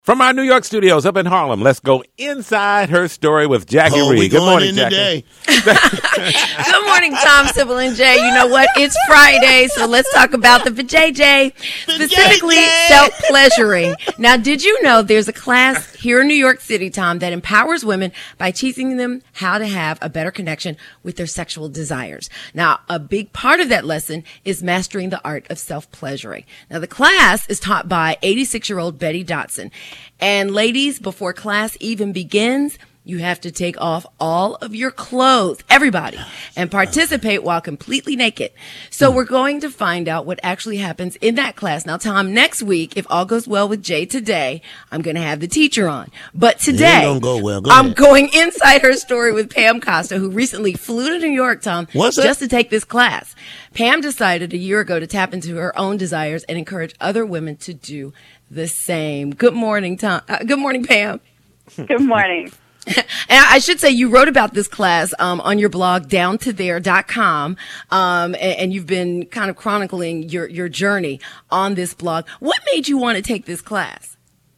From our New York studios up in Harlem, let's go inside her story with Jackie Reed. Good morning, Jackie. Good morning, Tom, Sybil, and Jay. You know what? It's Friday, so let's talk about the vajayjay, specifically self-pleasuring. Now, did you know there's a class here in New York City, Tom, that empowers women by teaching them how to have a better connection with their sexual desires. Now, a big part of that lesson is mastering the art of self-pleasuring. Now, the class is taught by 86-year-old Betty Dotson. And ladies, before class even begins, you have to take off all of your clothes, everybody, and participate while completely naked. So we're going to find out what actually happens in that class. Now, Tom, next week, if all goes well with Jay today, I'm going to have the teacher on. But today, I'm going inside her story with Pam Costa, who recently flew to New York, Tom, just to take this class. Pam decided a year ago to tap into her own desires and encourage other women to do the same. Good morning, Tom. Good morning, Pam. Good morning. And I should say you wrote about this class on your blog, downtothere.com, and you've been kind of chronicling your journey on this blog. What made you want to take this class?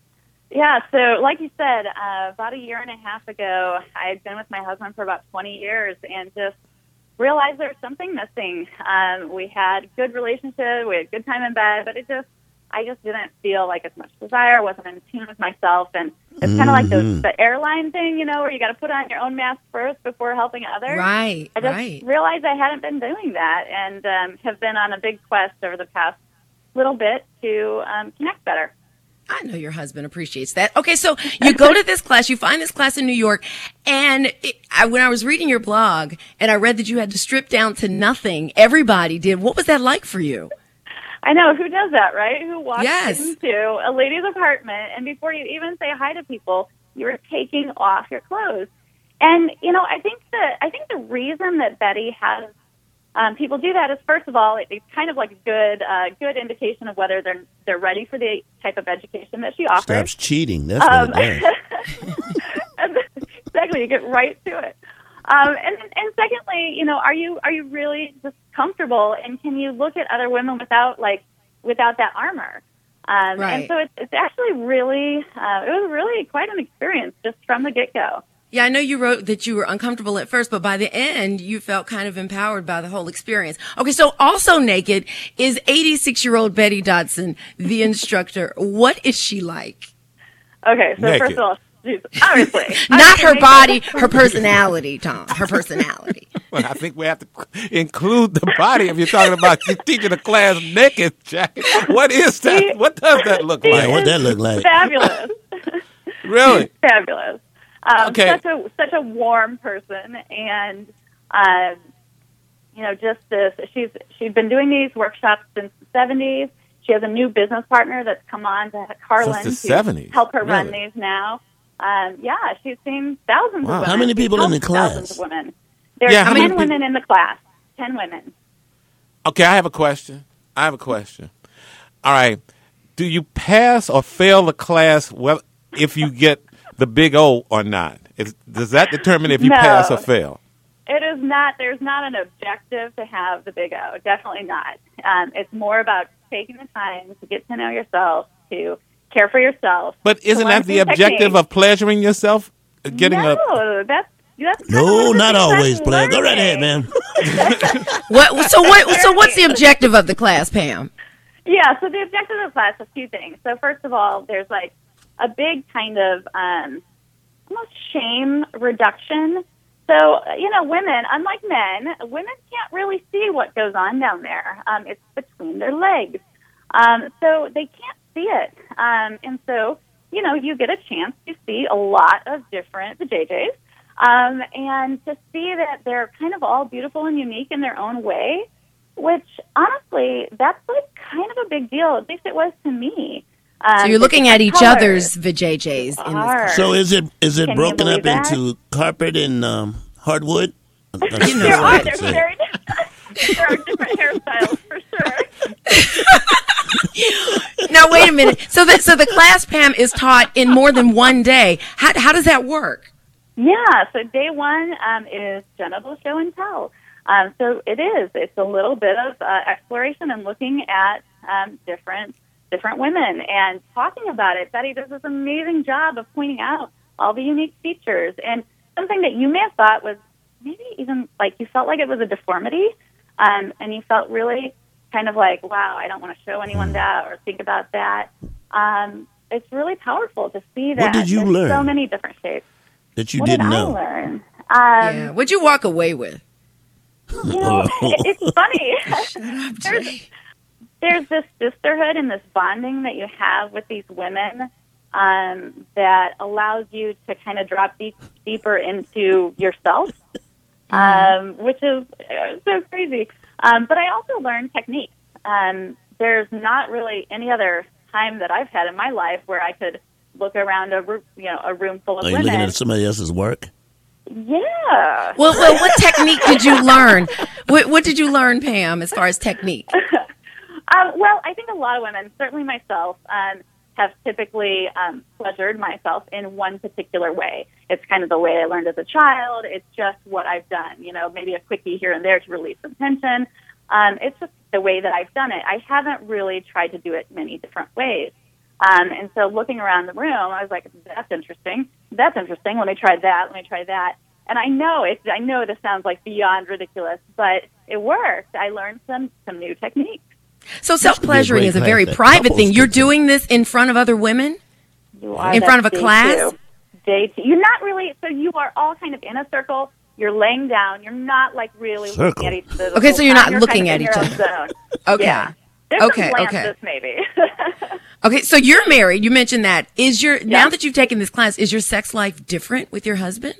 Yeah, so like you said, about a year and a half ago, I had been with my husband for about 20 years and just realized there was something missing. We had a good relationship, we had a good time in bed, but I just didn't feel like as much desire, wasn't in tune with myself. And it's kind of like the airline thing, you know, where you got to put on your own mask first before helping others. Right, I just realized I hadn't been doing that and have been on a big quest over the past little bit to connect better. I know your husband appreciates that. Okay, so you go to this class, you find this class in New York, and when I was reading your blog and I read that you had to strip down to nothing, everybody did. What was that like for you? I know, who does that, right? Who walks into a lady's apartment, and before you even say hi to people, you're taking off your clothes. And, you know, I think the reason that Betty has people do that is, first of all, it's kind of like a good indication of whether they're ready for the type of education that she offers. Stops cheating. That's what it does. Exactly, you get right to it. And secondly, you know, are you really just comfortable, and can you look at other women without that armor? Right. And so it's actually really it was really quite an experience just from the get-go. Yeah, I know you wrote that you were uncomfortable at first, but by the end, you felt kind of empowered by the whole experience. Okay, so also naked is 86-year-old Betty Dotson, the instructor. What is she like? Okay, so naked. First of all, obviously. Not her body, her personality, Tom. Her personality. Well, I think we have to include the body if you're talking about teaching a class naked, Jack. What is that? What does that look like? What that look like? Fabulous. Really? Fabulous. Okay. Such a warm person, and you know, just this. She's been doing these workshops since the 70s. She has a new business partner that's come on to Harlan to help her run these now. Yeah, she's seen thousands of women. How many people in the class? Thousands of women. There's 10 women in the class. 10 women. Okay, I have a question. All right. Do you pass or fail the class if you get the big O or not? Does that determine if you pass or fail? It is not. There's not an objective to have the big O. Definitely not. It's more about taking the time to get to know yourself, to care for yourself. But isn't that the objective of pleasuring yourself? That's no, not always, Blair. Go right ahead, man. So what's the objective of the class, Pam? Yeah, so the objective of the class is a few things. So first of all, there's like a big kind of almost shame reduction. So, you know, women, unlike men, women can't really see what goes on down there. It's between their legs. So they can't see it. And so, you know, you get a chance to see a lot of different vajayjays. And to see that they're kind of all beautiful and unique in their own way, which honestly, that's like kind of a big deal. At least it was to me. So you're looking at each other's vajayjays in this class. So is it broken up into carpet and hardwood? There are different hairstyles for sure. Now wait a minute. So the class, Pam, is taught in more than one day. How does that work? Yeah. So day one is genital show and tell. So it's a little bit of exploration and looking at different different women and talking about it. Betty does this amazing job of pointing out all the unique features and something that you may have thought was maybe even like you felt like it was a deformity, and you felt really kind of like, wow, I don't want to show anyone that or think about that. It's really powerful to see that. What did you there's learn? So many different shapes. That you What didn't did know. I learn? Yeah. What'd you walk away with? You know, it's funny. There's this sisterhood and this bonding that you have with these women that allows you to kind of drop deeper into yourself, which is so crazy. But I also learned technique. There's not really any other time that I've had in my life where I could look around a room full of Are you women. looking at somebody else's work? Yeah. Well, what technique did you learn? What did you learn, Pam, as far as technique? Well, I think a lot of women, certainly myself, have typically pleasured myself in one particular way. It's kind of the way I learned as a child. It's just what I've done, maybe a quickie here and there to release some tension. It's just the way that I've done it. I haven't really tried to do it many different ways. And so looking around the room, I was like, that's interesting. Let me try that. And I know this sounds like beyond ridiculous, but it worked. I learned some new techniques. So self-pleasuring is a very private thing. You're doing this in front of other women? In front of a class? Day two. You're not really, so you are all kind of in a circle. You're laying down. You're not like really looking at each other. Okay, so you're not looking at each other. Okay. Yeah. There's some glances, maybe. Okay, so you're married. You mentioned that. Now that you've taken this class, is your sex life different with your husband?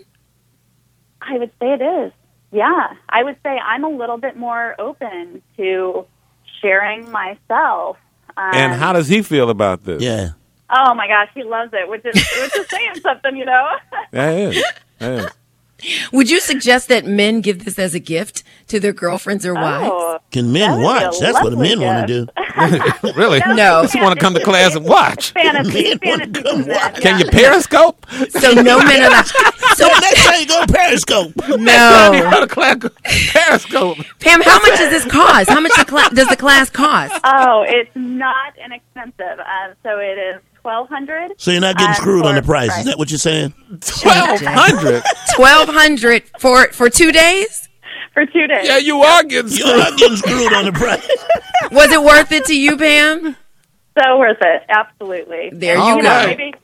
I would say it is. Yeah. I would say I'm a little bit more open to sharing myself. And how does he feel about this? Yeah. Oh my gosh, he loves it, which is saying something, That is. Would you suggest that men give this as a gift to their girlfriends or wives? Oh, Can men watch? That's what the men want to do. Really? No. Just want to come to class and watch. fantasy. Can you periscope? So no men are allowed. So Next time you go Periscope. You no. go to class, periscope. Pam, how much does this cost? How much does the class cost? Oh, it's not inexpensive. So it is $1,200. So you're not getting screwed on the price. Is that what you're saying? 1,200. $1,200 for 2 days? For 2 days. Yeah, you are getting You're screwed. not getting screwed on the price. Was it worth it to you, Pam? So worth it. Absolutely. There All you go. right. Maybe.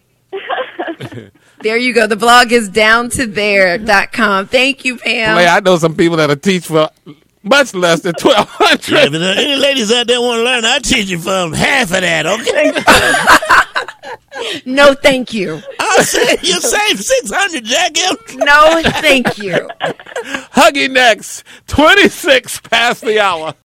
There you go. The blog is downtothere.com. Thank you, Pam. Boy, I know some people that'll teach for much less than $1,200. Yeah, if there are any ladies out there want to learn, I'll teach you for half of that, okay? No, thank you. I'll say you save $600, Jackie. No, thank you. Huggy next, 26 past the hour.